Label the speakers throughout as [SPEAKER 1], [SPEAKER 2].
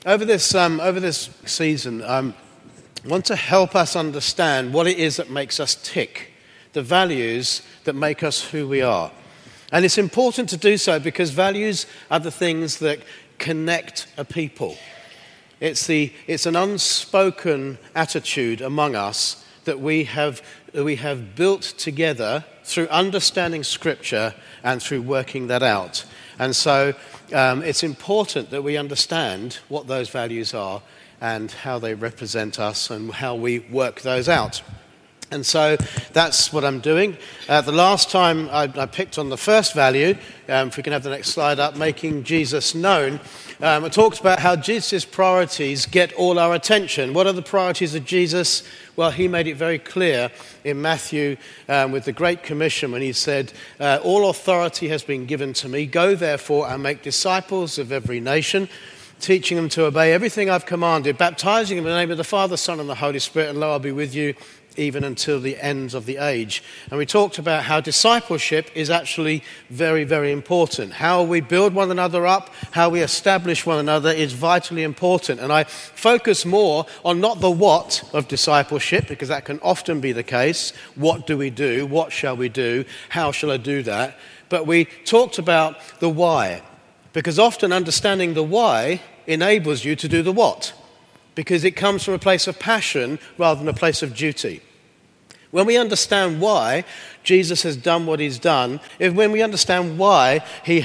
[SPEAKER 1] Over this season, I want to help us understand what it is that makes us tick, the values that make us who we are. And it's important to do so because values are the things that connect a people. It's an unspoken attitude among us that we have built together through understanding Scripture and through working that out. And so it's important that we understand what those values are and how they represent us and how we work those out. And so that's what I'm doing. The last time I picked on the first value, if we can have the next slide up, making Jesus known. I talked about how Jesus' priorities get all our attention. What are the priorities of Jesus? Well, he made it very clear in Matthew with the Great Commission when he said, all authority has been given to me. Go therefore and make disciples of every nation, teaching them to obey everything I've commanded, baptizing them in the name of the Father, Son, and the Holy Spirit, and lo, I'll be with you even until the ends of the age. And we talked about how discipleship is actually very, very important. How we build one another up, how we establish one another is vitally important. And I focus more on not the what of discipleship, because that can often be the case. What do we do? What shall we do? How shall I do that? But we talked about the why, because often understanding the why enables you to do the what, because it comes from a place of passion rather than a place of duty. When we understand why Jesus has done what he's done, when we understand why he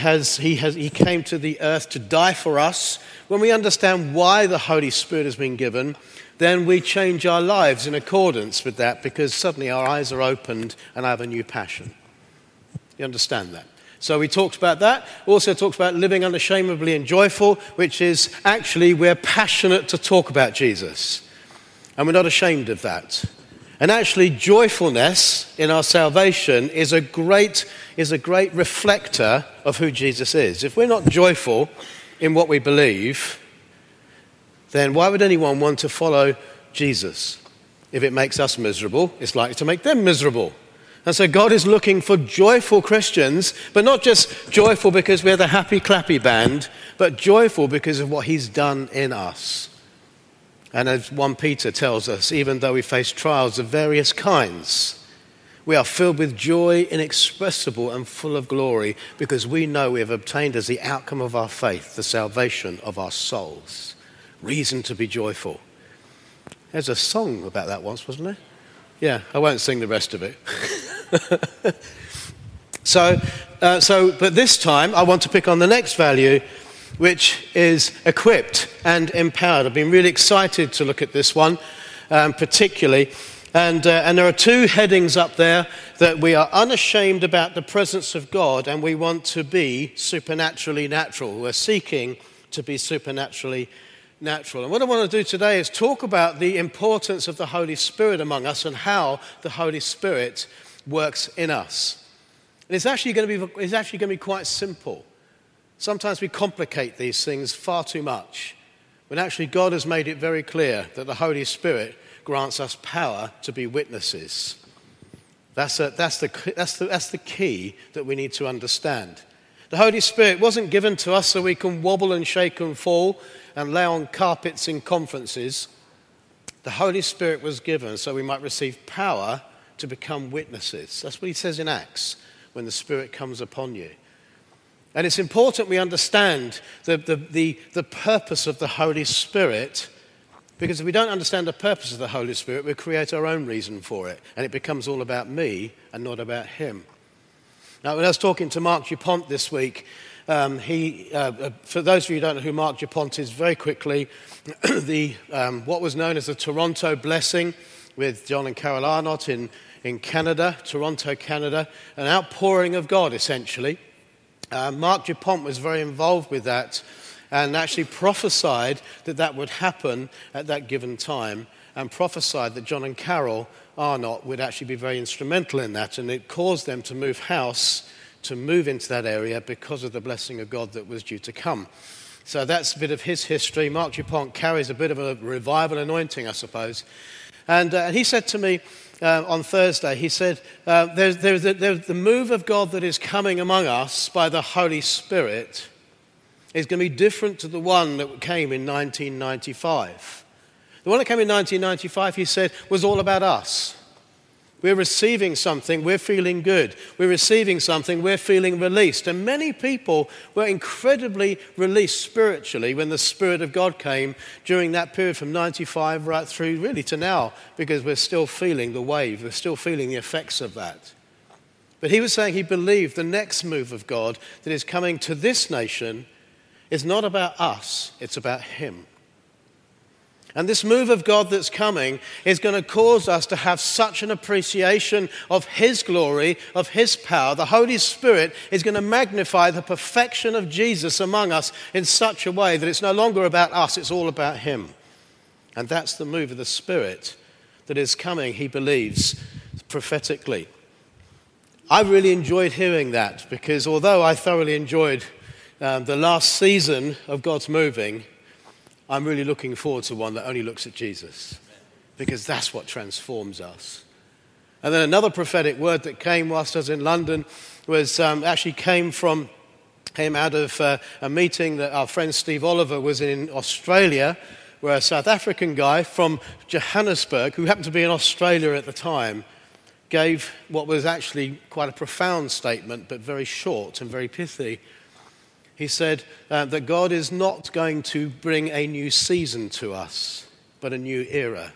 [SPEAKER 1] came to the earth to die for us, when we understand why the Holy Spirit has been given, then we change our lives in accordance with that, because suddenly our eyes are opened and I have a new passion. You understand that? So we talked about that. We also talked about living unashamedly and joyful, which is actually we're passionate to talk about Jesus. And we're not ashamed of that. And actually joyfulness in our salvation is a great reflector of who Jesus is. If we're not joyful in what we believe, then why would anyone want to follow Jesus? If it makes us miserable, it's likely to make them miserable. And so God is looking for joyful Christians, but not just joyful because we're the happy clappy band, but joyful because of what he's done in us. And as 1 Peter tells us, even though we face trials of various kinds, we are filled with joy inexpressible and full of glory, because we know we have obtained as the outcome of our faith the salvation of our souls. Reason to be joyful. There's a song about that once, wasn't there? Yeah, I won't sing the rest of it. But this time I want to pick on the next value, which is equipped and empowered. I've been really excited to look at this one, particularly. And there are two headings up there: that we are unashamed about the presence of God, and we want to be supernaturally natural. We're seeking to be supernaturally natural. And what I want to do today is talk about the importance of the Holy Spirit among us and how the Holy Spirit works in us. And it's actually going to be quite simple. Sometimes we complicate these things far too much, when actually God has made it very clear that the Holy Spirit grants us power to be witnesses. That's the key that we need to understand. The Holy Spirit wasn't given to us so we can wobble and shake and fall and lay on carpets in conferences. The Holy Spirit was given so we might receive power to become witnesses. That's what he says in Acts, when the Spirit comes upon you. And it's important we understand the purpose of the Holy Spirit, because if we don't understand the purpose of the Holy Spirit, we create our own reason for it, and it becomes all about me and not about him. Now, when I was talking to Mark Dupont this week, for those of you who don't know who Mark Dupont is, very quickly, what was known as the Toronto Blessing with John and Carol Arnott in Canada, Toronto, Canada, an outpouring of God, essentially. Mark Dupont was very involved with that and actually prophesied that would happen at that given time, and prophesied that John and Carol Arnott would actually be very instrumental in that, and it caused them to move house, to move into that area because of the blessing of God that was due to come. So that's a bit of his history. Mark Dupont carries a bit of a revival anointing, I suppose. And he said to me on Thursday, he said, there's the move of God that is coming among us by the Holy Spirit is going to be different to the one that came in 1995. The one that came in 1995, he said, was all about us. We're receiving something, we're feeling good. We're receiving something, we're feeling released. And many people were incredibly released spiritually when the Spirit of God came during that period from 95 right through really to now, because we're still feeling the wave, we're still feeling the effects of that. But he was saying he believed the next move of God that is coming to this nation is not about us, it's about him. And this move of God that's coming is going to cause us to have such an appreciation of his glory, of his power. The Holy Spirit is going to magnify the perfection of Jesus among us in such a way that it's no longer about us, it's all about him. And that's the move of the Spirit that is coming, he believes, prophetically. I really enjoyed hearing that, because although I thoroughly enjoyed the last season of God's moving, I'm really looking forward to one that only looks at Jesus, because that's what transforms us. And then another prophetic word that came whilst I was in London was actually came out of a meeting that our friend Steve Oliver was in Australia, where a South African guy from Johannesburg, who happened to be in Australia at the time, gave what was actually quite a profound statement, but very short and very pithy. He said that God is not going to bring a new season to us, but a new era.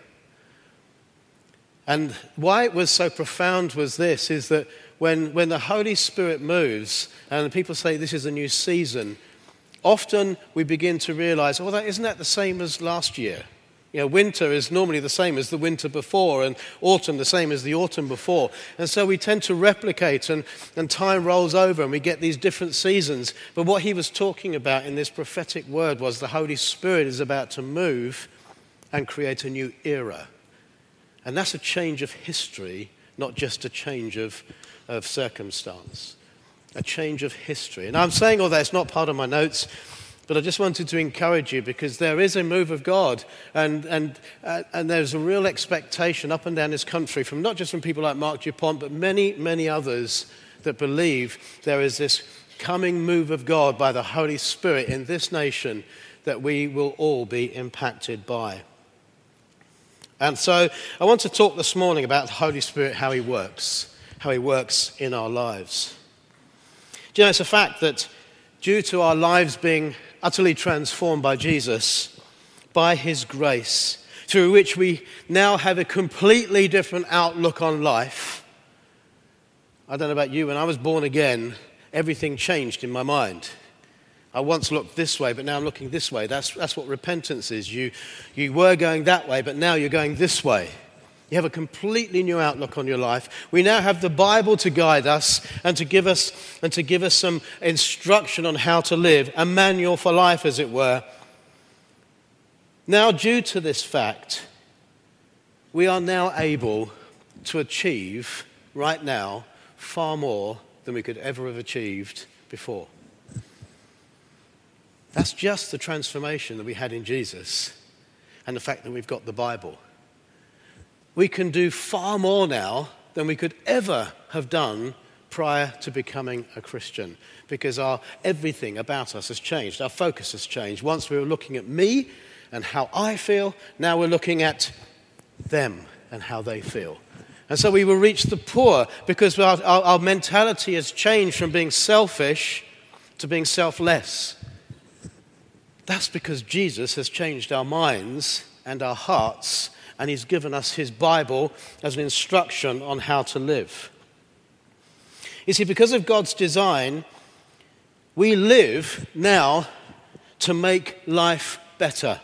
[SPEAKER 1] And why it was so profound was this, is that when the Holy Spirit moves and people say this is a new season, often we begin to realize, oh, isn't that the same as last year? You know, winter is normally the same as the winter before, and autumn the same as the autumn before. And so we tend to replicate, and time rolls over, and we get these different seasons. But what he was talking about in this prophetic word was the Holy Spirit is about to move and create a new era. And that's a change of history, not just a change of circumstance. A change of history. And I'm saying all that, it's not part of my notes, but I just wanted to encourage you, because there is a move of God, and there's a real expectation up and down this country, from not just from people like Mark Dupont, but many, many others that believe there is this coming move of God by the Holy Spirit in this nation that we will all be impacted by. And so I want to talk this morning about the Holy Spirit, how he works in our lives. Do you know, it's a fact that due to our lives being utterly transformed by Jesus, by his grace, through which we now have a completely different outlook on life. I don't know about you, when I was born again, everything changed in my mind. I once looked this way, but now I'm looking this way. That's what repentance is. You were going that way, but now you're going this way. You have a completely new outlook on your life. We now have the Bible to guide us and to give us some instruction on how to live, a manual for life, as it were. Now, due to this fact, we are now able to achieve, right now, far more than we could ever have achieved before. That's just the transformation that we had in Jesus and the fact that we've got the Bible. We can do far more now than we could ever have done prior to becoming a Christian, because everything about us has changed. Our focus has changed. Once we were looking at me and how I feel, now we're looking at them and how they feel. And so we will reach the poor, because our mentality has changed from being selfish to being selfless. That's because Jesus has changed our minds and our hearts, and he's given us his Bible as an instruction on how to live. You see, because of God's design, we live now to make life better.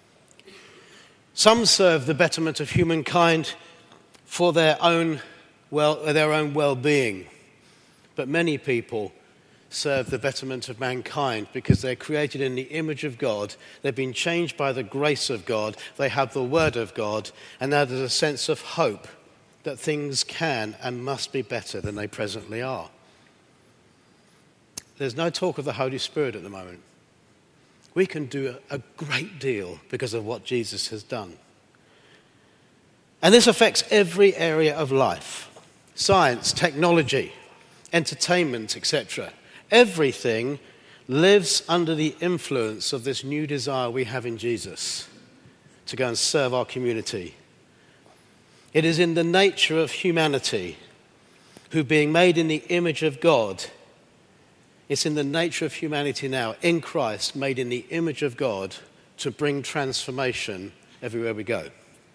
[SPEAKER 1] Some serve the betterment of humankind for their own well-being, but many people serve the betterment of mankind because they're created in the image of God. They've been changed by the grace of God. They have the Word of God, and now there's a sense of hope that things can and must be better than they presently are. There's no talk of the Holy Spirit at the moment. We can do a great deal because of what Jesus has done. And this affects every area of life: science, technology, entertainment, etc. Everything lives under the influence of this new desire we have in Jesus to go and serve our community. It is in the nature of humanity, who being made in the image of God, it's in the nature of humanity now, in Christ, made in the image of God, to bring transformation everywhere we go.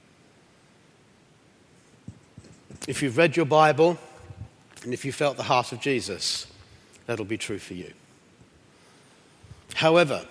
[SPEAKER 1] If you've read your Bible, and if you felt the heart of Jesus, that'll be true for you. However,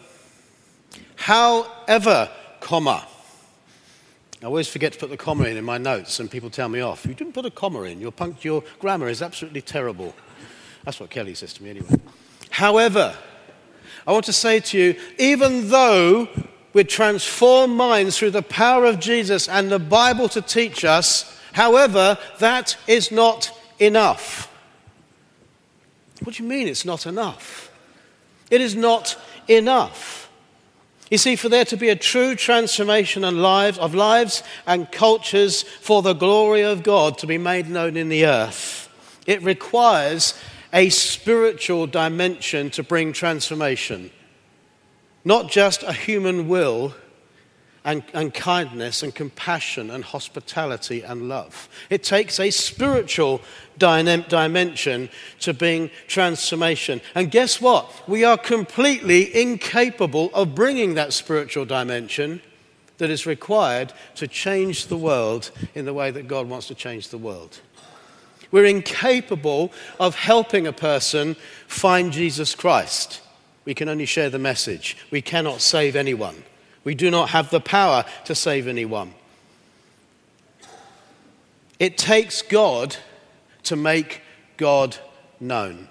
[SPEAKER 1] comma. I always forget to put the comma in my notes, and people tell me off. You didn't put a comma in. Your grammar is absolutely terrible. That's what Kelly says to me anyway. However, I want to say to you, even though we're transformed minds through the power of Jesus and the Bible to teach us, however, that is not enough. What do you mean it's not enough? It is not enough. You see, for there to be a true transformation of lives and cultures for the glory of God to be made known in the earth, it requires a spiritual dimension to bring transformation. Not just a human will and kindness and compassion and hospitality and love. It takes a spiritual dimension to bring transformation. And guess what? We are completely incapable of bringing that spiritual dimension that is required to change the world in the way that God wants to change the world. We're incapable of helping a person find Jesus Christ. We can only share the message. We cannot save anyone. We do not have the power to save anyone. It takes God to make God known.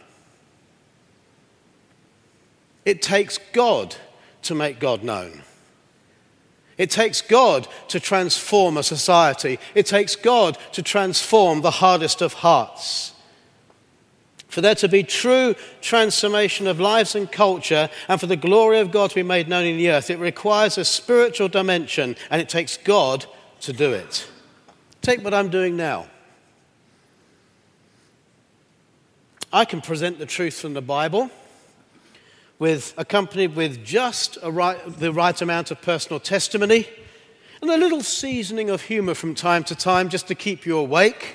[SPEAKER 1] It takes God to make God known. It takes God to transform a society. It takes God to transform the hardest of hearts. For there to be true transformation of lives and culture, and for the glory of God to be made known in the earth, it requires a spiritual dimension, and it takes God to do it. Take what I'm doing now. I can present the truth from the Bible, accompanied with just the right amount of personal testimony, and a little seasoning of humor from time to time just to keep you awake.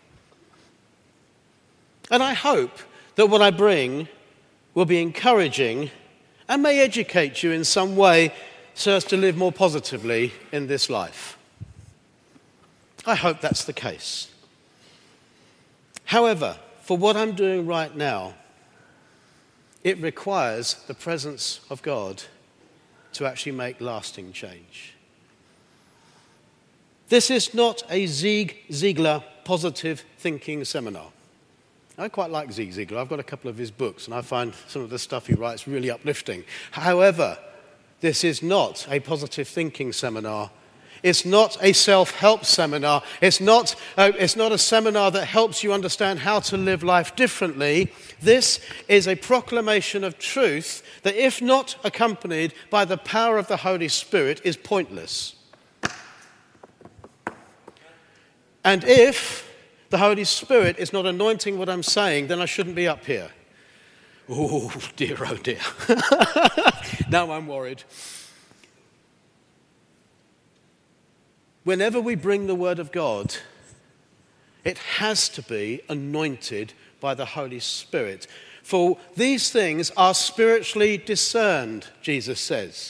[SPEAKER 1] And I hope that what I bring will be encouraging and may educate you in some way so as to live more positively in this life. I hope that's the case. However, for what I'm doing right now, it requires the presence of God to actually make lasting change. This is not a Zig Ziglar positive thinking seminar. I quite like Zig Ziglar. I've got a couple of his books, and I find some of the stuff he writes really uplifting. However, this is not a positive thinking seminar. It's not a self-help seminar. It's not a seminar that helps you understand how to live life differently. This is a proclamation of truth that, if not accompanied by the power of the Holy Spirit, is pointless. And if the Holy Spirit is not anointing what I'm saying, then I shouldn't be up here. Oh dear. Now I'm worried. Whenever we bring the Word of God, it has to be anointed by the Holy Spirit. For these things are spiritually discerned, Jesus says.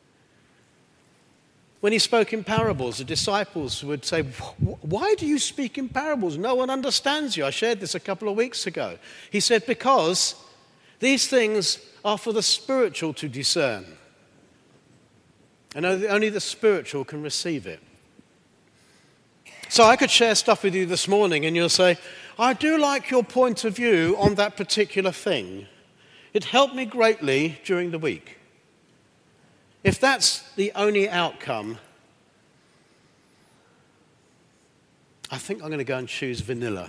[SPEAKER 1] When he spoke in parables, the disciples would say, "Why do you speak in parables? No one understands you." I shared this a couple of weeks ago. He said, because these things are for the spiritual to discern. And only the spiritual can receive it. So I could share stuff with you this morning and you'll say, "I do like your point of view on that particular thing. It helped me greatly during the week." If that's the only outcome, I think I'm going to go and choose vanilla.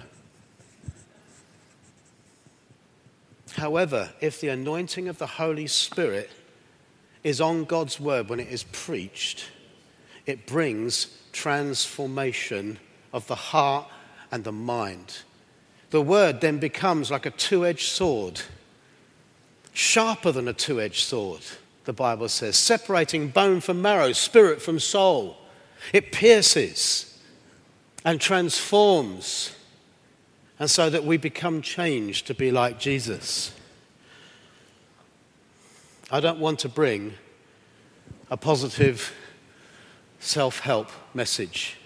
[SPEAKER 1] However, if the anointing of the Holy Spirit is on God's word when it is preached, it brings transformation of the heart and the mind. The word then becomes like a two-edged sword. sharper than a two-edged sword, the Bible says, separating bone from marrow, spirit from soul. It pierces and transforms, and so that we become changed to be like Jesus. I don't want to bring a positive self-help message.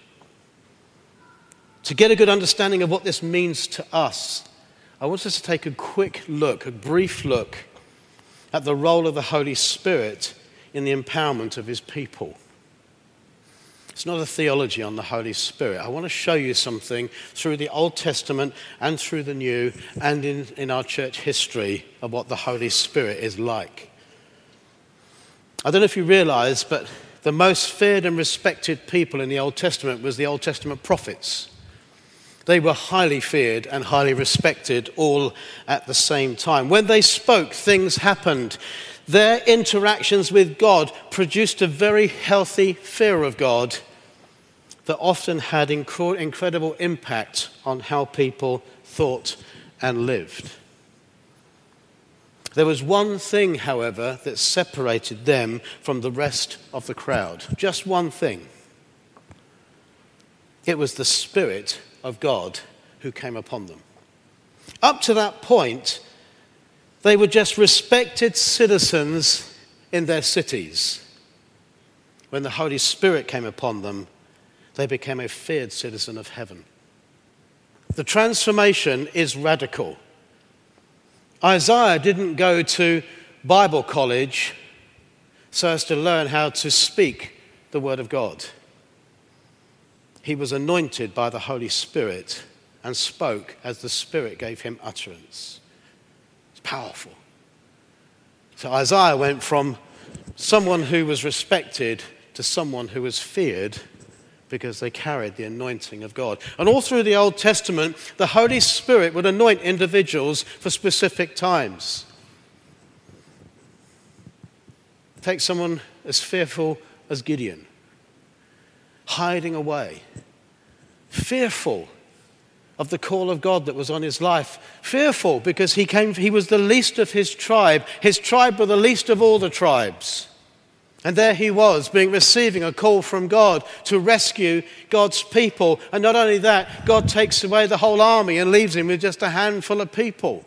[SPEAKER 1] To get a good understanding of what this means to us, I want us to take a quick look, a brief look, at the role of the Holy Spirit in the empowerment of his people. It's not a theology on the Holy Spirit. I want to show you something through the Old Testament and through the New and in our church history of what the Holy Spirit is like. I don't know if you realize, but the most feared and respected people in the Old Testament was the Old Testament prophets. They were highly feared and highly respected all at the same time. When they spoke, things happened. Their interactions with God produced a very healthy fear of God that often had incredible impact on how people thought and lived. There was one thing, however, that separated them from the rest of the crowd. Just one thing. It was the Spirit of God who came upon them. Up to that point, they were just respected citizens in their cities. When the Holy Spirit came upon them, they became a feared citizen of heaven. The transformation is radical. Isaiah didn't go to Bible college so as to learn how to speak the word of God. He was anointed by the Holy Spirit and spoke as the Spirit gave him utterance. It's powerful. So Isaiah went from someone who was respected to someone who was feared because they carried the anointing of God. And all through the Old Testament, the Holy Spirit would anoint individuals for specific times. Take someone as fearful as Gideon, hiding away, fearful of the call of God that was on his life, fearful because he was the least of his tribe. His tribe were the least of all the tribes. And there he was, receiving a call from God to rescue God's people. And not only that, God takes away the whole army and leaves him with just a handful of people.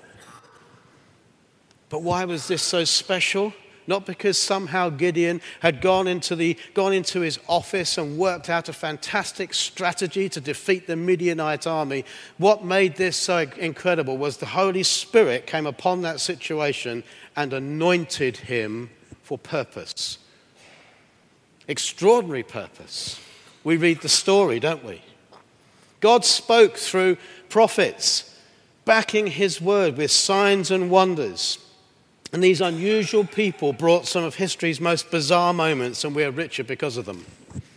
[SPEAKER 1] But why was this so special? Not because somehow Gideon had gone into his office and worked out a fantastic strategy to defeat the Midianite army. What made this so incredible was the Holy Spirit came upon that situation and anointed him for purpose. Extraordinary purpose. We read the story, don't we? God spoke through prophets, backing his word with signs and wonders. And these unusual people brought some of history's most bizarre moments, and we're richer because of them.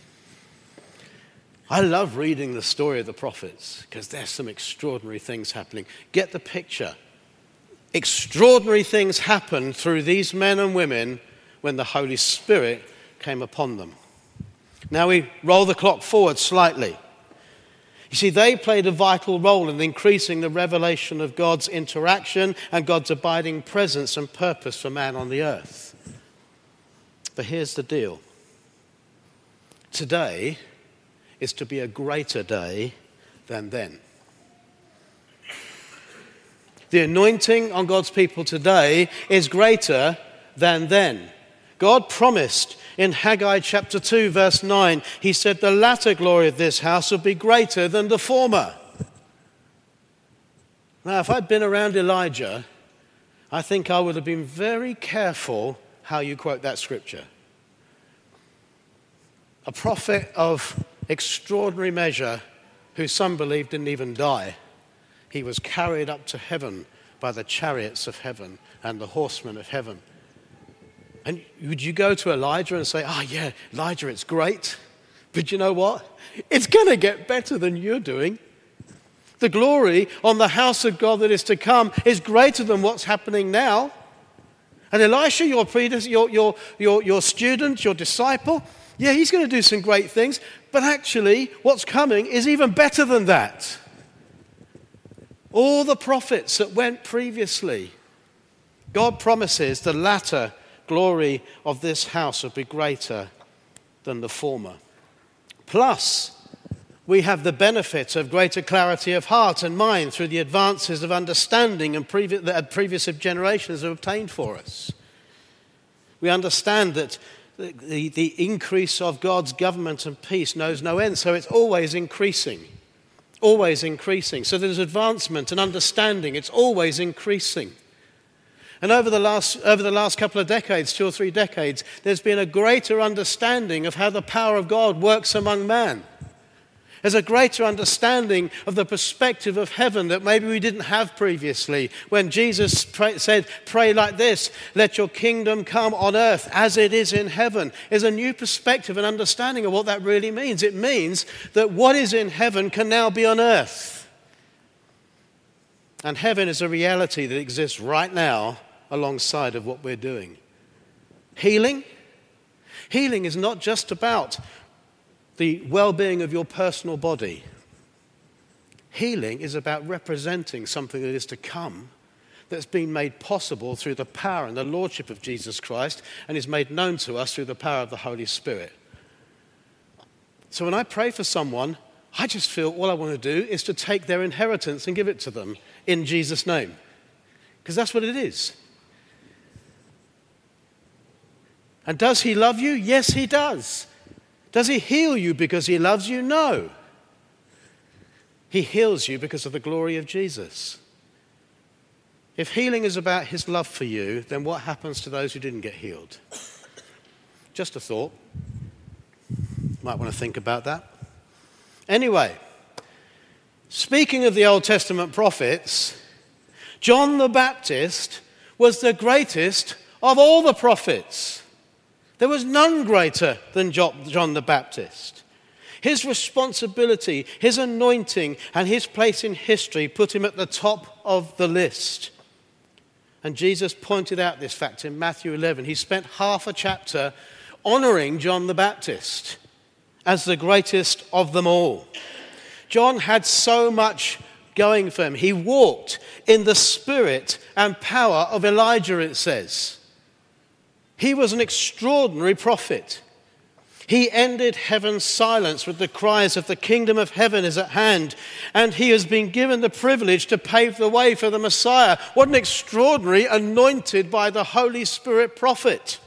[SPEAKER 1] I love reading the story of the prophets because there's some extraordinary things happening. Get the picture. Extraordinary things happened through these men and women when the Holy Spirit came upon them. Now we roll the clock forward slightly. You see, they played a vital role in increasing the revelation of God's interaction and God's abiding presence and purpose for man on the earth. But here's the deal. Today is to be a greater day than then. The anointing on God's people today is greater than then. God promised in Haggai chapter 2 verse 9, he said, the latter glory of this house will be greater than the former. Now, if I'd been around Elijah, I think I would have been very careful how you quote that scripture. A prophet of extraordinary measure who some believe didn't even die. He was carried up to heaven by the chariots of heaven and the horsemen of heaven. And would you go to Elijah and say, yeah, Elijah, it's great. But you know what? It's going to get better than you're doing. The glory on the house of God that is to come is greater than what's happening now. And Elisha, your student, your disciple, yeah, he's going to do some great things. But actually, what's coming is even better than that. All the prophets that went previously, God promises the latter glory of this house will be greater than the former. Plus, we have the benefit of greater clarity of heart and mind through the advances of understanding that previous generations have obtained for us. We understand that the increase of God's government and peace knows no end, so it's always increasing. Always increasing. So there's advancement and understanding. It's always increasing. And over the last couple of decades, 2 or 3 decades, there's been a greater understanding of how the power of God works among man. There's a greater understanding of the perspective of heaven that maybe we didn't have previously. When Jesus said, pray like this, let your kingdom come on earth as it is in heaven. There's a new perspective and understanding of what that really means. It means that what is in heaven can now be on earth. And heaven is a reality that exists right now alongside of what we're doing. Healing? Healing is not just about the well-being of your personal body. Healing is about representing something that is to come, that's been made possible through the power and the lordship of Jesus Christ, and is made known to us through the power of the Holy Spirit. So when I pray for someone, I just feel all I want to do is to take their inheritance and give it to them in Jesus' name. Because that's what it is. And does he love you? Yes, he does. Does he heal you because he loves you? No. He heals you because of the glory of Jesus. If healing is about his love for you, then what happens to those who didn't get healed? Just a thought. Might want to think about that. Anyway, speaking of the Old Testament prophets, John the Baptist was the greatest of all the prophets. There was none greater than John the Baptist. His responsibility, his anointing, and his place in history put him at the top of the list. And Jesus pointed out this fact in Matthew 11. He spent half a chapter honoring John the Baptist as the greatest of them all. John had so much going for him. He walked in the spirit and power of Elijah, it says. He was an extraordinary prophet. He ended heaven's silence with the cries of the kingdom of heaven is at hand, and he has been given the privilege to pave the way for the Messiah. What an extraordinary anointed by the Holy Spirit prophet.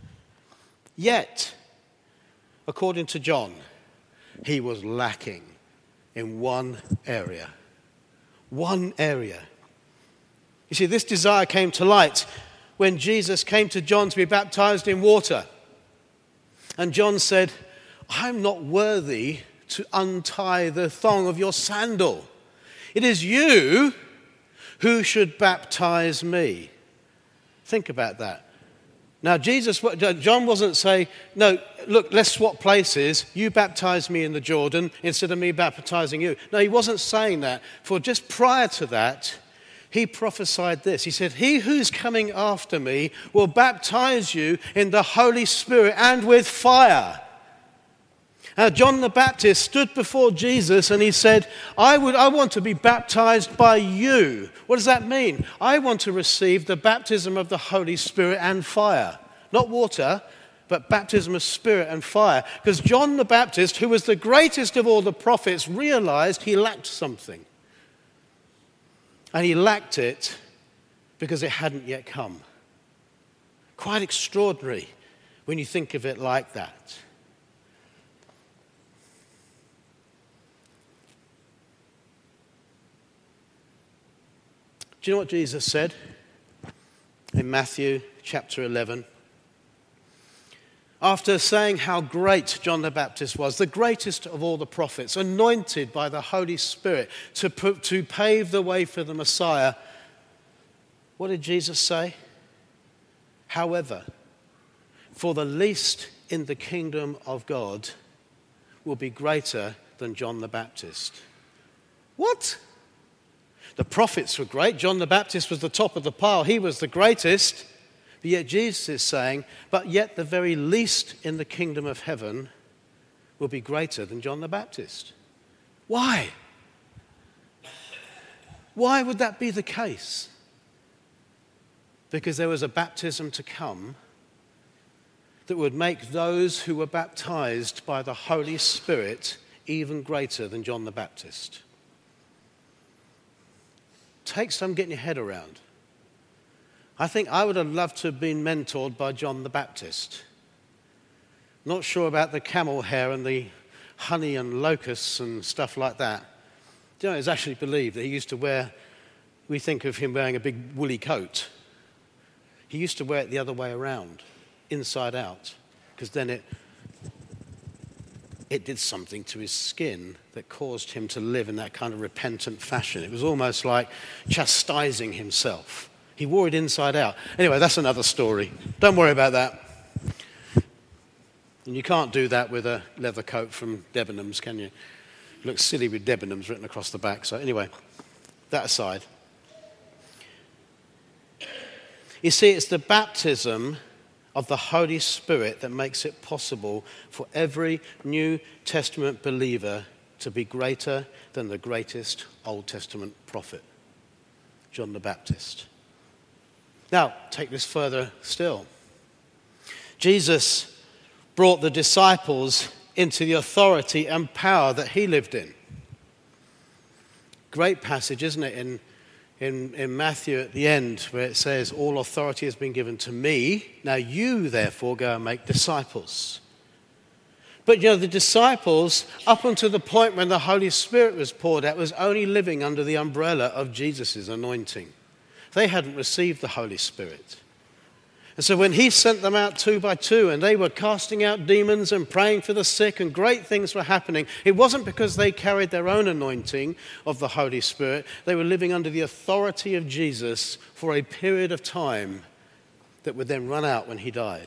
[SPEAKER 1] Yet, according to John, he was lacking in one area. One area. You see, this desire came to light when Jesus came to John to be baptized in water. And John said, I'm not worthy to untie the thong of your sandal. It is you who should baptize me. Think about that. Now, John wasn't saying, no, look, let's swap places. You baptize me in the Jordan instead of me baptizing you. No, he wasn't saying that. For just prior to that, he prophesied this. He said, he who's coming after me will baptize you in the Holy Spirit and with fire. Now, John the Baptist stood before Jesus and he said, I want to be baptized by you. What does that mean? I want to receive the baptism of the Holy Spirit and fire. Not water, but baptism of spirit and fire. Because John the Baptist, who was the greatest of all the prophets, realized he lacked something. And he lacked it because it hadn't yet come. Quite extraordinary when you think of it like that. Do you know what Jesus said in Matthew chapter 11? After saying how great John the Baptist was, the greatest of all the prophets, anointed by the Holy Spirit to pave the way for the Messiah, what did Jesus say? However, for the least in the kingdom of God will be greater than John the Baptist. What? The prophets were great. John the Baptist was the top of the pile. He was the greatest. But yet Jesus is saying, but yet the very least in the kingdom of heaven will be greater than John the Baptist. Why? Why would that be the case? because there was a baptism to come that would make those who were baptized by the Holy Spirit even greater than John the Baptist. Takes some getting your head around. I think I would have loved to have been mentored by John the Baptist. Not sure about the camel hair and the honey and locusts and stuff like that. Do you know, it's actually believed that he used to wear, we think of him wearing a big woolly coat. He used to wear it the other way around, inside out, because then it did something to his skin that caused him to live in that kind of repentant fashion. It was almost like chastising himself. He wore it inside out. Anyway, that's another story. Don't worry about that. And you can't do that with a leather coat from Debenhams, can you? It looks silly with Debenhams written across the back. So anyway, that aside. You see, it's the baptism of the Holy Spirit that makes it possible for every New Testament believer to be greater than the greatest Old Testament prophet, John the Baptist. Now, take this further still. Jesus brought the disciples into the authority and power that he lived in. Great passage, isn't it, in Matthew at the end, where it says, all authority has been given to me. Now you, therefore, go and make disciples. But, the disciples, up until the point when the Holy Spirit was poured out, was only living under the umbrella of Jesus' anointing. They hadn't received the Holy Spirit. And so when he sent them out 2 by 2 and they were casting out demons and praying for the sick and great things were happening, it wasn't because they carried their own anointing of the Holy Spirit. They were living under the authority of Jesus for a period of time that would then run out when he died.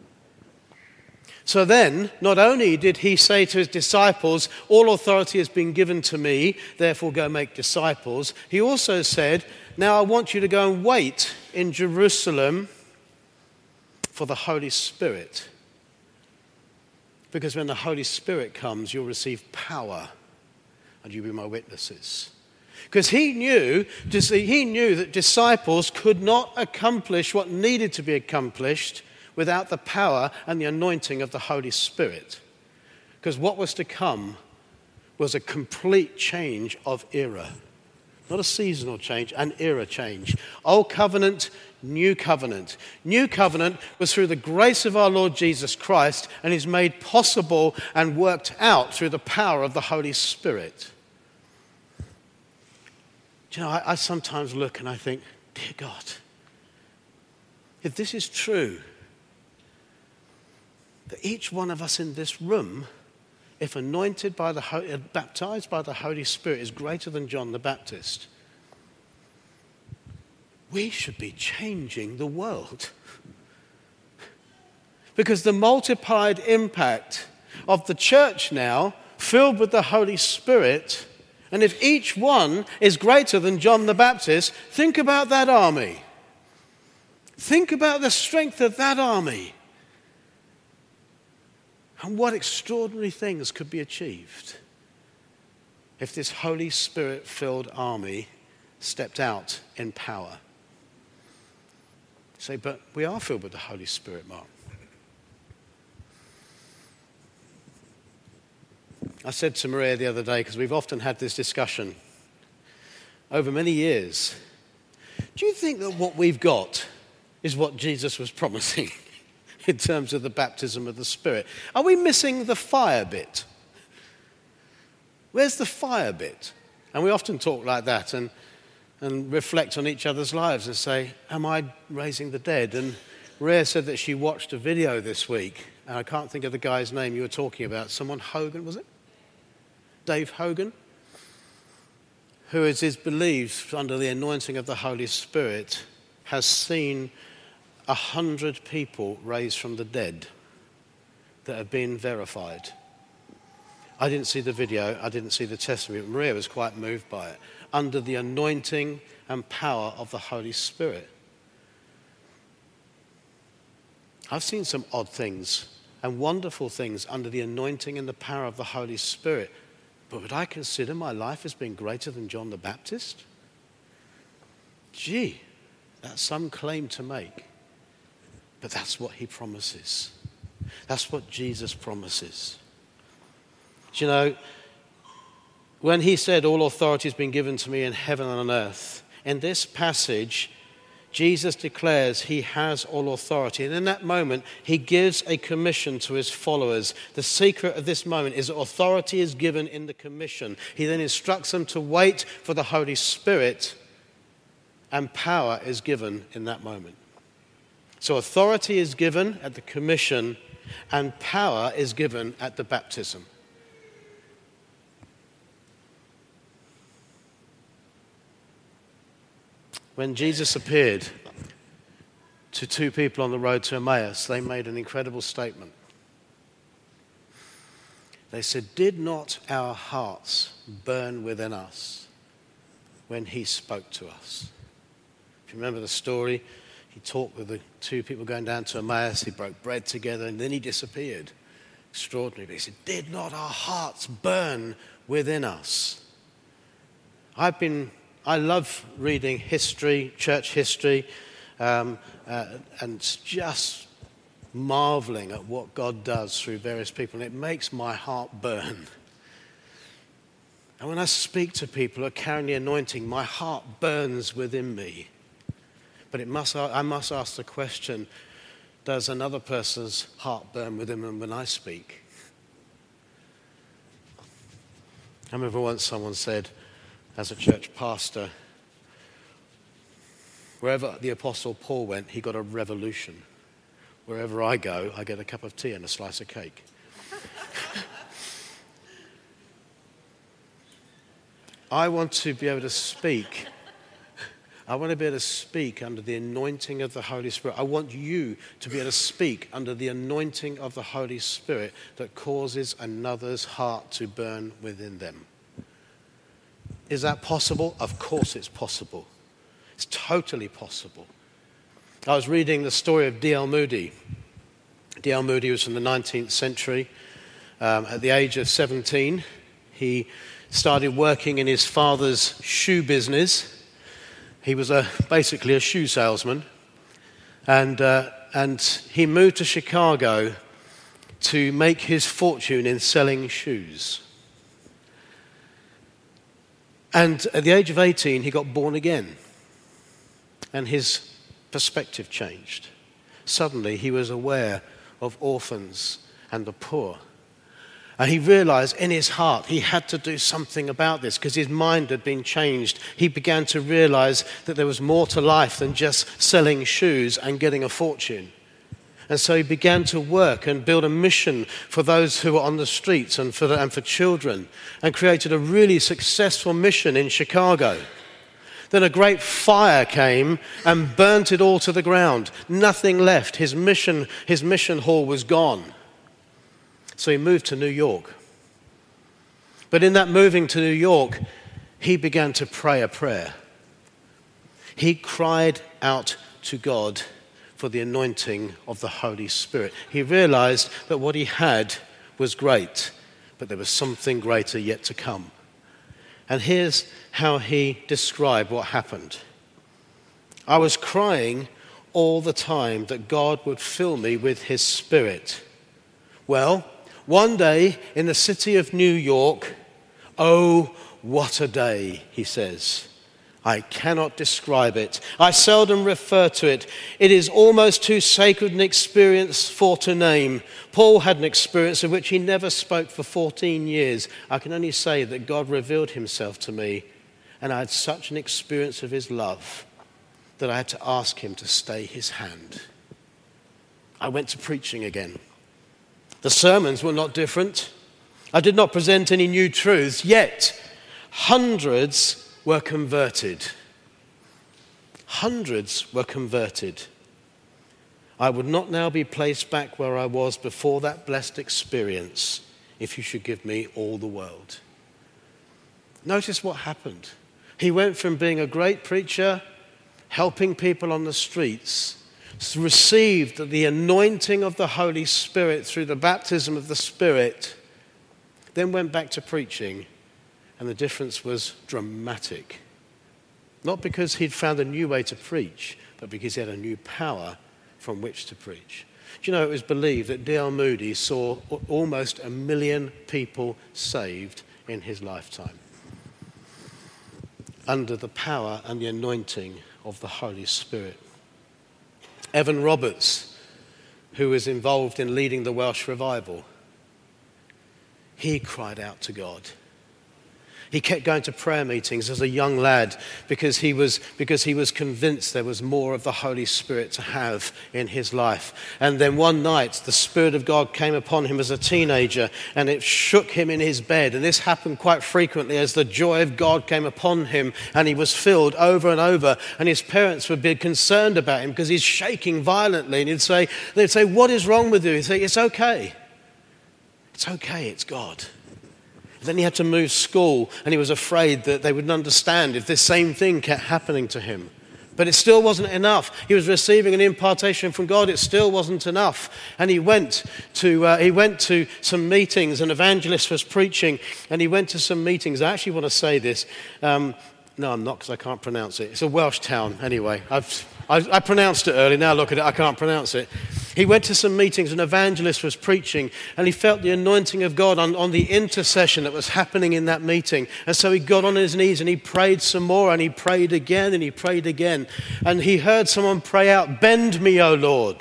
[SPEAKER 1] So then, not only did he say to his disciples, all authority has been given to me, therefore go make disciples, he also said, now I want you to go and wait in Jerusalem for the Holy Spirit. Because when the Holy Spirit comes, you'll receive power and you'll be my witnesses. Because he knew that disciples could not accomplish what needed to be accomplished without the power and the anointing of the Holy Spirit. Because what was to come was a complete change of era. Not a seasonal change, an era change. Old covenant, new covenant. New covenant was through the grace of our Lord Jesus Christ and is made possible and worked out through the power of the Holy Spirit. Do you know, I sometimes look and I think, dear God, if this is true, that each one of us in this room, if anointed by baptized by the Holy Spirit, is greater than John the Baptist, we should be changing the world. Because the multiplied impact of the church now, filled with the Holy Spirit, and if each one is greater than John the Baptist, think about that army. Think about the strength of that army. And what extraordinary things could be achieved if this Holy Spirit-filled army stepped out in power. You say, but we are filled with the Holy Spirit, Mark. I said to Maria the other day, because we've often had this discussion over many years, do you think that what we've got is what Jesus was promising? In terms of the baptism of the Spirit. Are we missing the fire bit? Where's the fire bit? And we often talk like that and reflect on each other's lives and say, am I raising the dead? And Rhea said that she watched a video this week, and I can't think of the guy's name you were talking about. Someone Hogan, was it? Dave Hogan? Who it is believed, under the anointing of the Holy Spirit, has seen 100 people raised from the dead that have been verified. I didn't see the video, I didn't see the testimony, but Maria was quite moved by it. Under the anointing and power of the Holy Spirit. I've seen some odd things and wonderful things under the anointing and the power of the Holy Spirit. But would I consider my life as being greater than John the Baptist? Gee, That's some claim to make. But that's what he promises. That's what Jesus promises. Do you know, when he said, all authority has been given to me in heaven and on earth, in this passage, Jesus declares he has all authority. And in that moment, he gives a commission to his followers. The secret of this moment is that authority is given in the commission. He then instructs them to wait for the Holy Spirit, and power is given in that moment. So authority is given at the commission, and power is given at the baptism. When Jesus appeared to two people on the road to Emmaus, they made an incredible statement. They said, "Did not our hearts burn within us when he spoke to us?" If you remember the story, he talked with the two people going down to Emmaus, he broke bread together, and then he disappeared. Extraordinary. But he said, "Did not our hearts burn within us?" I love reading history, church history, and just marveling at what God does through various people. And it makes my heart burn. And when I speak to people who are carrying the anointing, my heart burns within me. But I must ask the question, does another person's heart burn within them when I speak? I remember once someone said, as a church pastor, wherever the Apostle Paul went, he got a revolution. Wherever I go, I get a cup of tea and a slice of cake. I want to be able to speak. I want to be able to speak under the anointing of the Holy Spirit. I want you to be able to speak under the anointing of the Holy Spirit that causes another's heart to burn within them. Is that possible? Of course it's possible. It's totally possible. I was reading the story of D.L. Moody. D.L. Moody was from the 19th century. At the age of 17, he started working in his father's shoe business. He was basically a shoe salesman. And he moved to Chicago to make his fortune in selling shoes. And at the age of 18, he got born again. And his perspective changed. Suddenly, he was aware of orphans and the poor. And he realized in his heart he had to do something about this because his mind had been changed. He began to realize that there was more to life than just selling shoes and getting a fortune. And so he began to work and build a mission for those who were on the streets and for children, and created a really successful mission in Chicago. Then a great fire came and burnt it all to the ground. Nothing left. His mission hall was gone. So he moved to New York. But in that moving to New York, he began to pray a prayer. He cried out to God for the anointing of the Holy Spirit. He realized that what he had was great, but there was something greater yet to come. And here's how he described what happened. "I was crying all the time that God would fill me with his Spirit. Well, one day in the city of New York, oh, what a day," he says. "I cannot describe it. I seldom refer to it. It is almost too sacred an experience for to name." Paul had an experience of which he never spoke for 14 years. "I can only say that God revealed himself to me, and I had such an experience of his love that I had to ask him to stay his hand." I went to preaching again. The sermons were not different. I did not present any new truths, yet hundreds were converted. Hundreds were converted. I would not now be placed back where I was before that blessed experience if you should give me all the world. Notice what happened. He went from being a great preacher, helping people on the streets, received the anointing of the Holy Spirit through the baptism of the Spirit, then went back to preaching, and the difference was dramatic. Not because he'd found a new way to preach, but because he had a new power from which to preach. Do you know, it was believed that D.L. Moody saw almost 1 million people saved in his lifetime under the power and the anointing of the Holy Spirit. Evan Roberts, who was involved in leading the Welsh revival, he cried out to God. He kept going to prayer meetings as a young lad because he was convinced there was more of the Holy Spirit to have in his life. And then one night, the Spirit of God came upon him as a teenager, and it shook him in his bed. And this happened quite frequently as the joy of God came upon him, and he was filled over and over. And his parents would be concerned about him because he's shaking violently. And they'd say, "What is wrong with you?" He'd say, "It's okay. It's okay, it's God." Then he had to move school, and he was afraid that they wouldn't understand if this same thing kept happening to him. But it still wasn't enough. He was receiving an impartation from God. It still wasn't enough. And he went to some meetings. An evangelist was preaching, and he went to some meetings. I actually want to say this. No, I'm not, because I can't pronounce it. It's a Welsh town, anyway. I pronounced it early. Now look at it, I can't pronounce it. He went to some meetings, an evangelist was preaching, and he felt the anointing of God on the intercession that was happening in that meeting. And so he got on his knees and he prayed some more, and he prayed again and he prayed again. And he heard someone pray out, "Bend me, O Lord."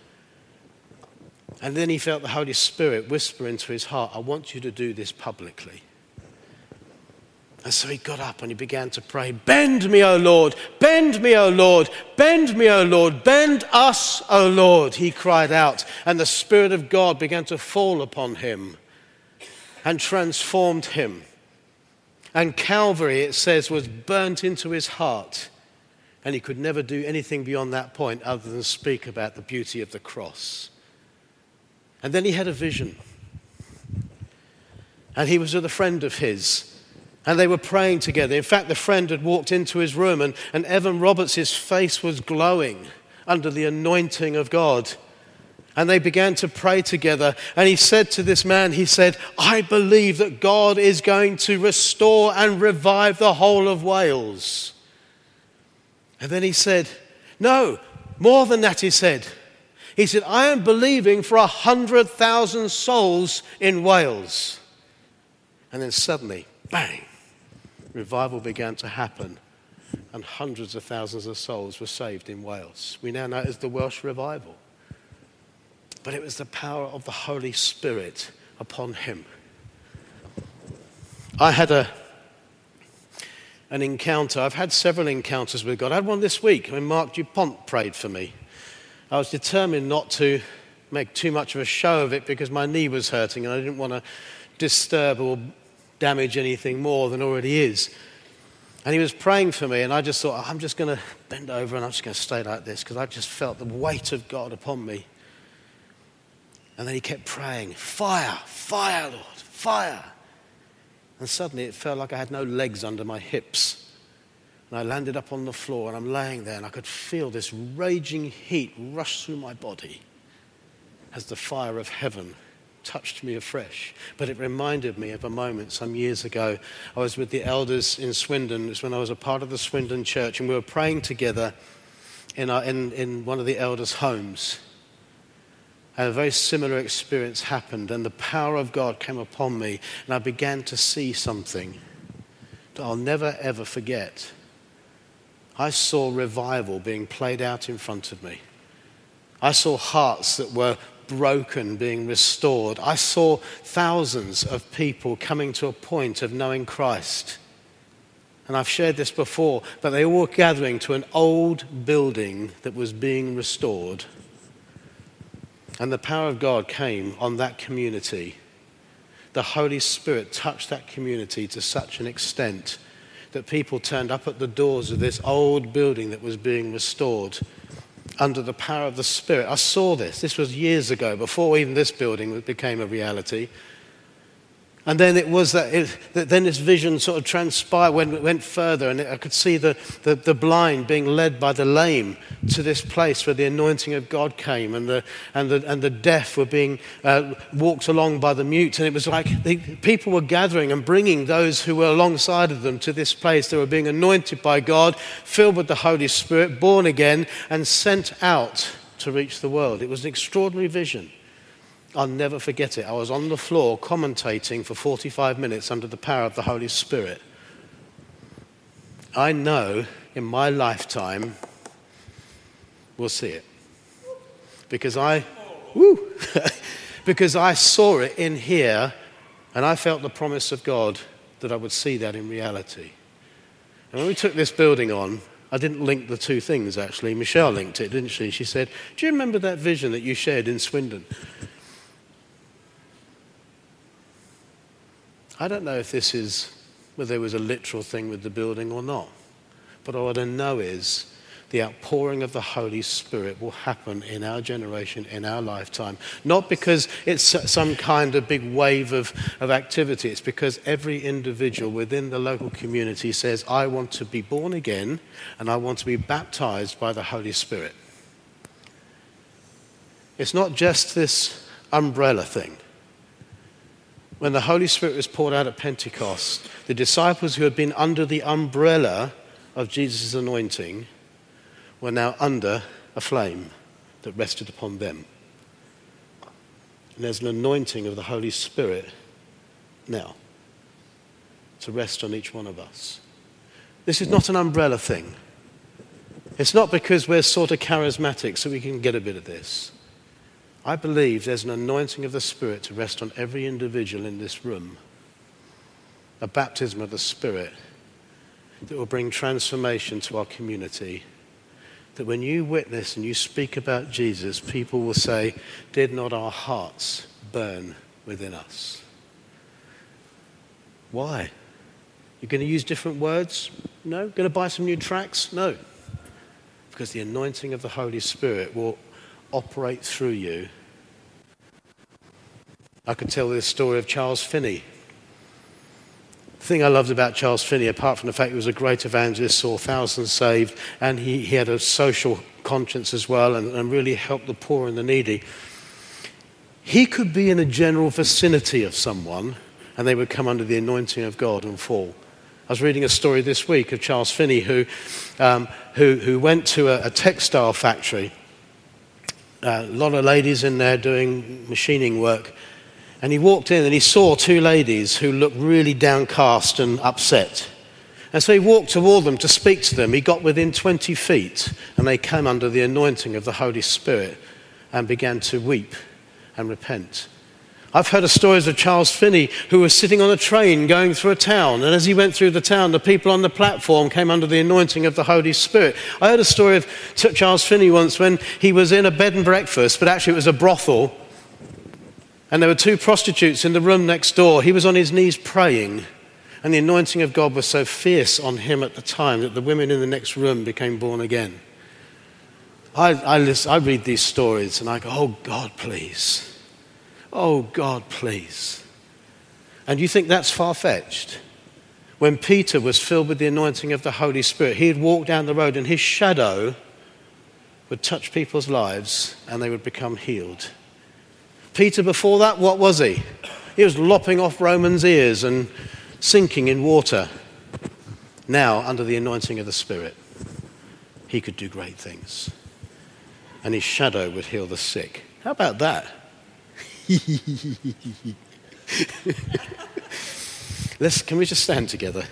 [SPEAKER 1] And then he felt the Holy Spirit whisper into his heart, "I want you to do this publicly." And so he got up and he began to pray, "Bend me, O Lord, bend me, O Lord, bend me, O Lord, bend us, O Lord," he cried out. And the Spirit of God began to fall upon him and transformed him. And Calvary, it says, was burnt into his heart. And he could never do anything beyond that point other than speak about the beauty of the cross. And then he had a vision. And he was with a friend of his. And they were praying together. In fact, the friend had walked into his room, and Evan Roberts' face was glowing under the anointing of God. And they began to pray together. And he said to this man, he said, "I believe that God is going to restore and revive the whole of Wales." And then he said, "No, more than that," he said. He said, "I am believing for 100,000 souls in Wales." And then suddenly, bang, revival began to happen, and hundreds of thousands of souls were saved in Wales. We now know it as the Welsh Revival. But it was the power of the Holy Spirit upon him. I had an encounter. I've had several encounters with God. I had one this week when Mark Dupont prayed for me. I was determined not to make too much of a show of it because my knee was hurting and I didn't want to disturb or damage anything more than already is. And he was praying for me, and I just thought, I'm just going to bend over and I'm just going to stay like this because I just felt the weight of God upon me. And then he kept praying, "Fire, fire, Lord, fire." And suddenly it felt like I had no legs under my hips. And I landed up on the floor, and I'm laying there, and I could feel this raging heat rush through my body as the fire of heaven touched me afresh. But it reminded me of a moment some years ago. I was with the elders in Swindon. It was when I was a part of the Swindon church, and we were praying together in one of the elders' homes. And a very similar experience happened, and the power of God came upon me, and I began to see something that I'll never ever forget. I saw revival being played out in front of me. I saw hearts that were broken being restored. I saw thousands of people coming to a point of knowing Christ. And I've shared this before, but they all were gathering to an old building that was being restored. And the power of God came on that community. The Holy Spirit touched that community to such an extent that people turned up at the doors of this old building that was being restored under the power of the Spirit. I saw this. This was years ago, before even this building became a reality. And then it was that then this vision sort of transpired when it went further, and I could see the blind being led by the lame to this place where the anointing of God came, and the deaf were being walked along by the mute. And it was like people were gathering and bringing those who were alongside of them to this place. They were being anointed by God, filled with the Holy Spirit, born again, and sent out to reach the world. It was an extraordinary vision. I'll never forget it. I was on the floor commentating for 45 minutes under the power of the Holy Spirit. I know in my lifetime we'll see it. Because I saw it in here, and I felt the promise of God that I would see that in reality. And when we took this building on, I didn't link the two things actually. Michelle linked it, didn't she? She said, "Do you remember that vision that you shared in Swindon?" I don't know if this is whether there was a literal thing with the building or not. But what I know is the outpouring of the Holy Spirit will happen in our generation, in our lifetime. Not because it's some kind of big wave of activity. It's because every individual within the local community says, I want to be born again and I want to be baptized by the Holy Spirit. It's not just this umbrella thing. When the Holy Spirit was poured out at Pentecost, the disciples who had been under the umbrella of Jesus' anointing were now under a flame that rested upon them. And there's an anointing of the Holy Spirit now to rest on each one of us. This is not an umbrella thing. It's not because we're sort of charismatic so we can get a bit of this. I believe there's an anointing of the Spirit to rest on every individual in this room. A baptism of the Spirit that will bring transformation to our community. That when you witness and you speak about Jesus, people will say, did not our hearts burn within us? Why? You're going to use different words? No. Going to buy some new tracks? No. Because the anointing of the Holy Spirit will operate through you. I could tell this story of Charles Finney. The thing I loved about Charles Finney, apart from the fact he was a great evangelist, saw thousands saved, and he had a social conscience as well, and really helped the poor and the needy. He could be in a general vicinity of someone, and they would come under the anointing of God and fall. I was reading a story this week of Charles Finney who went to a textile factory. A lot of ladies in there doing machining work. And he walked in and he saw two ladies who looked really downcast and upset. And so he walked toward them to speak to them. He got within 20 feet and they came under the anointing of the Holy Spirit and began to weep and repent. I've heard of stories of Charles Finney who was sitting on a train going through a town, and as he went through the town, the people on the platform came under the anointing of the Holy Spirit. I heard a story of Charles Finney once when he was in a bed and breakfast, but actually it was a brothel, and there were two prostitutes in the room next door. He was on his knees praying, and the anointing of God was so fierce on him at the time that the women in the next room became born again. I read these stories and I go, oh God, please. Oh, God, please. And you think that's far-fetched? When Peter was filled with the anointing of the Holy Spirit, he'd walk down the road and his shadow would touch people's lives and they would become healed. Peter, before that, what was he? He was lopping off Romans' ears and sinking in water. Now, under the anointing of the Spirit, he could do great things. And his shadow would heal the sick. How about that? Can we just stand together?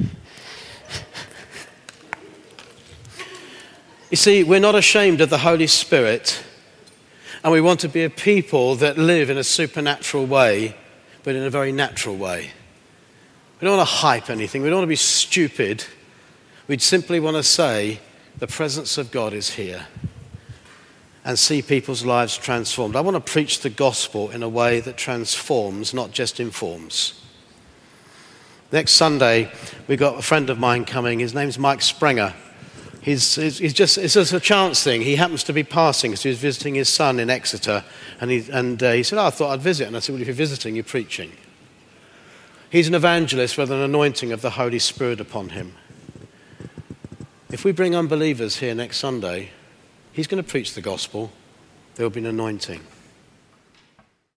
[SPEAKER 1] You see, we're not ashamed of the Holy Spirit, and we want to be a people that live in a supernatural way, but in a very natural way. We don't want to hype anything. We don't want to be stupid. We'd simply want to say, the presence of God is here, and see people's lives transformed. I want to preach the gospel in a way that transforms, not just informs. Next Sunday, we've got a friend of mine coming. His name's Mike Sprenger. It's just a chance thing. He happens to be passing because he was visiting his son in Exeter. And he said, I thought I'd visit. And I said, well, if you're visiting, you're preaching. He's an evangelist with an anointing of the Holy Spirit upon him. If we bring unbelievers here next Sunday, he's going to preach the gospel. There will be an anointing.